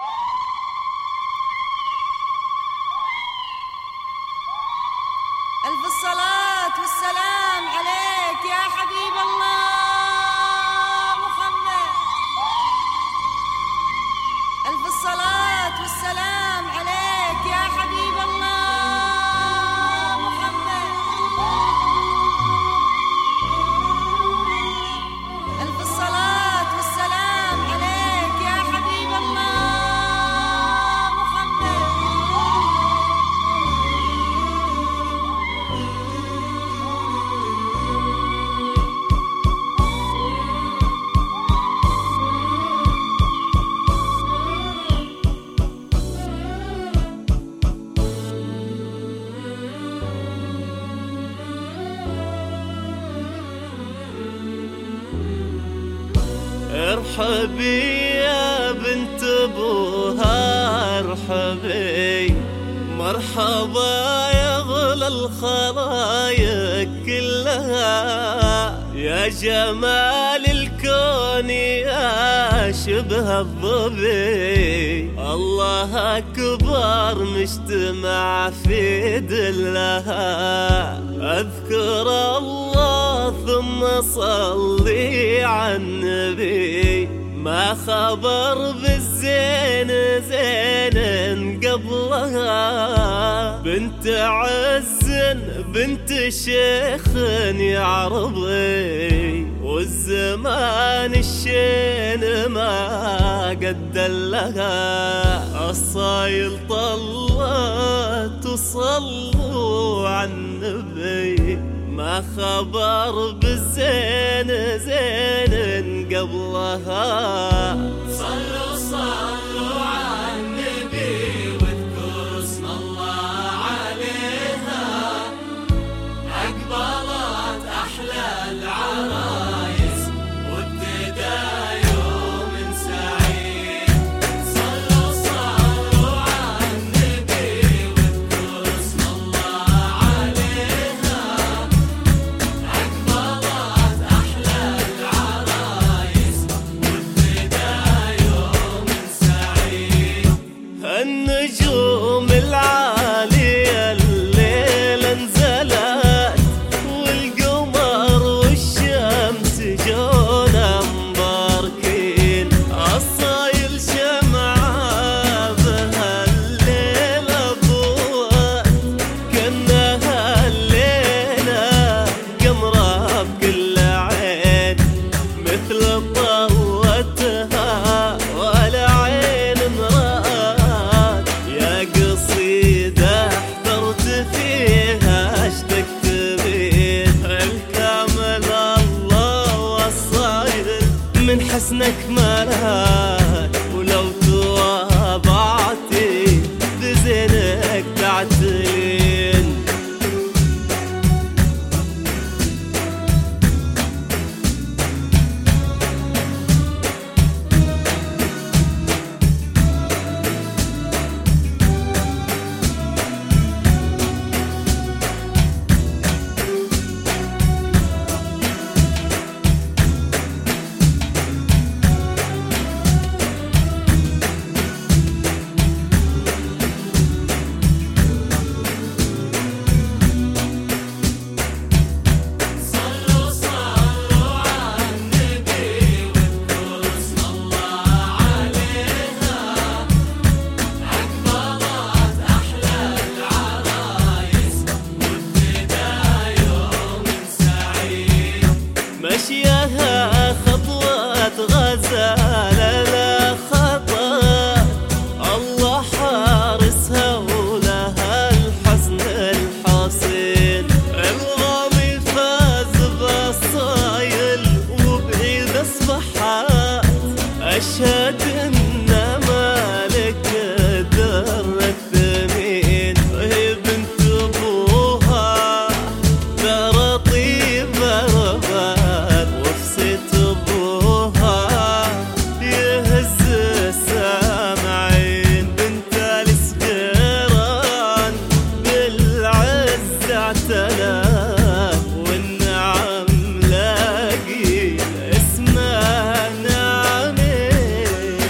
ألف الصلاة والسلام عليك يا حبيب الله محمد. ألف الصلاة والسلام عليك يا حبيب الله محمد. ألف الصلاة والسلام عليك يا حبيب الله محمد. ارحبي يا بنت ابوها ارحبي، مرحبا يا غلا الخلايق كلها، يا جمال الكون يا شبه الظبي، الله اكبر مجتمع في دلها، اذكر الله ثم صلي على النبي، ما خبر بالزين زين قبلها، بنت عز بنت شيخ يا عربي، والزمان الشين ما قد لها، الصايل طلت وصلوا على النبي، ما خبر بالزين زين قبلها، صلوا صلوا على النبي واذكروا اسم الله عليها، أقبلت أحلى العرايس وابتدى يوم سعيد، صلوا صلوا على النبي واذكروا اسم الله عليها، أقبلت أحلى العرايس وابتدى يوم سعيد. النجوم العالية الليلة نزلت، والقمر والشمس جونا مباركين، الصايل شمعة بهالليلة ضوت، كأنها الليلة قمرة بكل عين، مثل طوتها ولا عين مرات، يا قصيدة احترت فيها اشتقت بين، الكامل الله والصايل من حسنك مالك، ولو توابعتي بزينك تعتلين. صلوا صلوا على النبي واذكروا اسم الله عليها، أقبلت أحلى العرايس وابتدى يوم سعيد، مشيها خطوة غزالة لا خطأ، الله حارسها ولها الحسن الحصين، الغامي فاز بالصايل وبعيد اصبحت، اشهد ان مالك الدر الثمين، هي بنت ابوها ترى طيبة ربات، وفسة ابوها يهز السامعين، بنت الاسقران بالعز اعتلت، والنعم لاقي اسمها نعمين.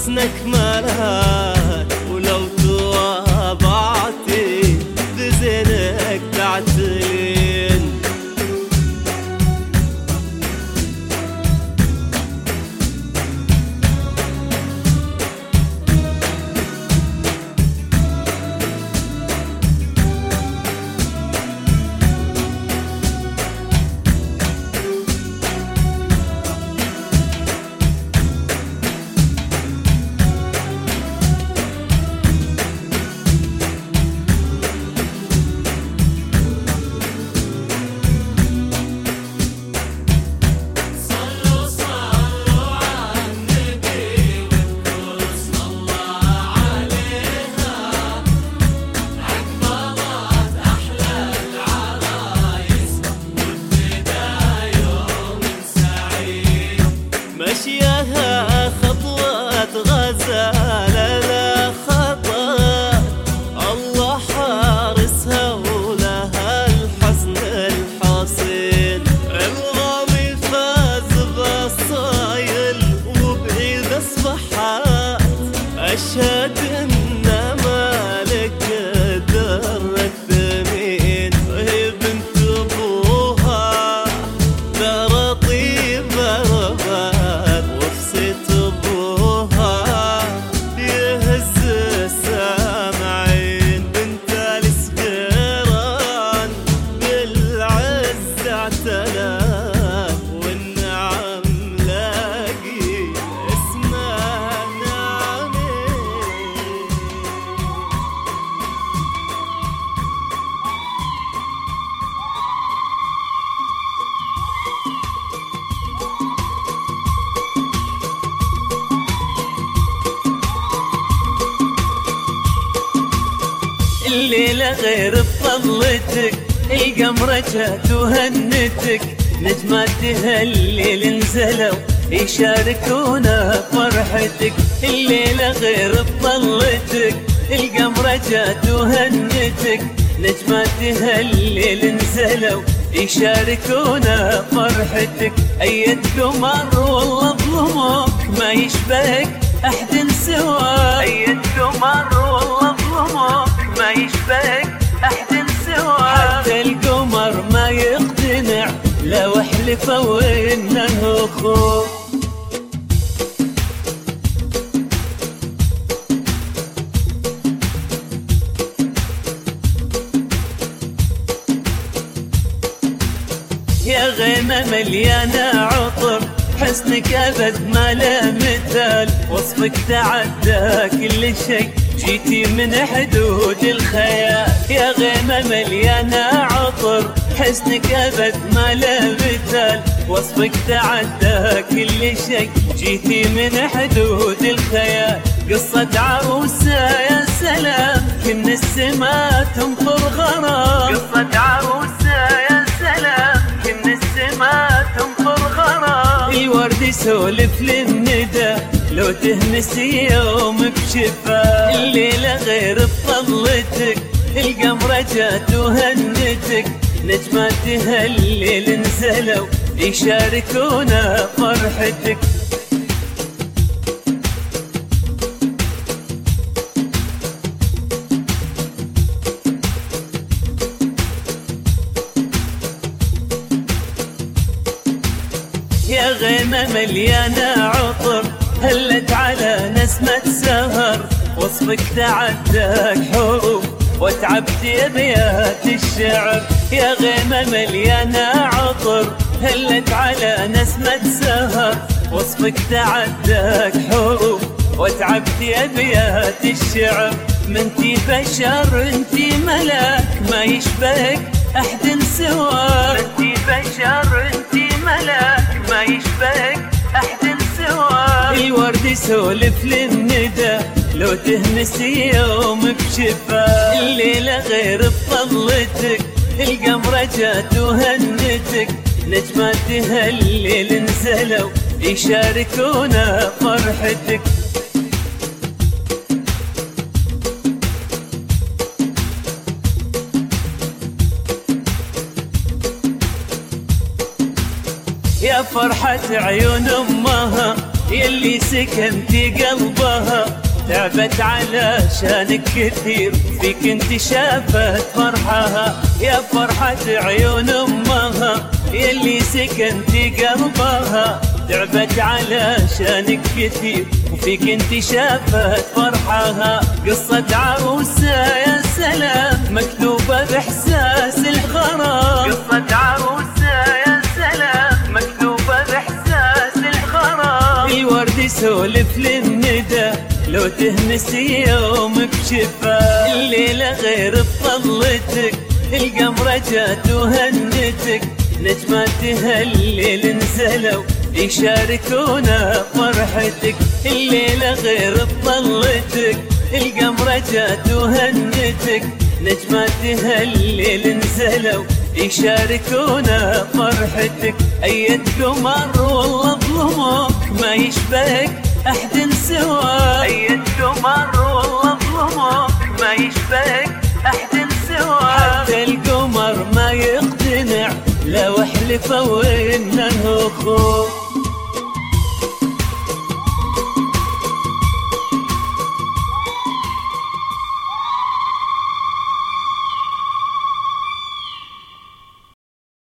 حسنك ملاك، ولو توابعتي بزينك تعتلين. مشيها خطوات غزالة لا خطأ، الله حارسها ولها الحسن الحاصل. الغامي فاز بالصايل وبعيد اصبحت، اشهد ان مالك در الثمين، وهي بنت ابوها دار طيبة وفصيت ابوها يهز السامعين. بنت الاسقران بالعز اعتلاك، والنعم لاقي اسمها نعمين. الليلة غير بفضلتك، القمرة جات وهنتك، نجمات هالليل نزلوا يشاركونا فرحتك. الليلة غير بفضلتك، القمرة جات وهنتك، نجمات هالليل نزلوا يشاركونا فرحتك. أيد قمر والله بظلمك ما يشبهك أحد سواك، أيد قمر والله بظلمك ما يشبهك أحد سواك. حتى القمر ما يقتنع لو حلفوا إنه أخوك. يا غيمة مليانة عطر، حسنك أبد ما له مثال، وصفك تعدى كل شيء، جيتي من حدود الخيال. يا غيمة مليانة عطر، حسنك أبد ما له مثال، وصفك تعدى كل شيء، جيتي من حدود الخيال. قصة عروسة يا سلام كن السما تنطر غرام، قصة عروسة يا سلام كن السما تنطر غرام. الورد يسولف للندى لو تهنسي يوم بشفا. الليلة غير بفضلتك، القمرة جات وهنتك، نجمات هالليل نزلوا يشاركونا فرحتك. يا غيمة مليانة عطر، هلت على نسمة سهر، وصفك تعداك حروف وتعبت أبيات الشعر. يا غيمة مليانة عطر، هلت على نسمة سهر، وصفك تعداك حروف وتعبت أبيات الشعر. منتي بشر انتي ملاك ما يشبهك أحد سواك، منتي بشر انتي ملاك ما يشبهك أحد سواك. الورد يسولف للندى لو تهنسي يوم بشفا. الليلة غير بفضلتك، القمرة جات وهنتك، نجمات هالليل نزلوا يشاركونا فرحتك. يا فرحة عيون أمها يلي سكنتي قلبها تعبت علشانك كثير، فيك انت شافت فرحها يا فرحة عيون امها. يلي سكنتي قلبها تعبت علشانك كثير، وفيك انت شافت فرحها. قصة عروسة يا سلام مكتوبة باحساس الغرام، قصة عروسة يا سلام مكتوبة باحساس الغرام. الورد يسولف للندى لو تهنسي يوم بشفا، الليلة غير بطلتك القمرة جات وهنتك، نجمات هالليل نزلوا يشاركونا فرحتك. الليلة غير بطلتك القمرة جات وهنتك، نجمات هالليل نزلوا يشاركونا فرحتك. أية قمر والله ظلمك ما يشبهك أحد سواك، أية قمر والله ظلمك ما يشبهك أحد سواك. حتى القمر ما يقتنع لو حلفوا إنه أخوك.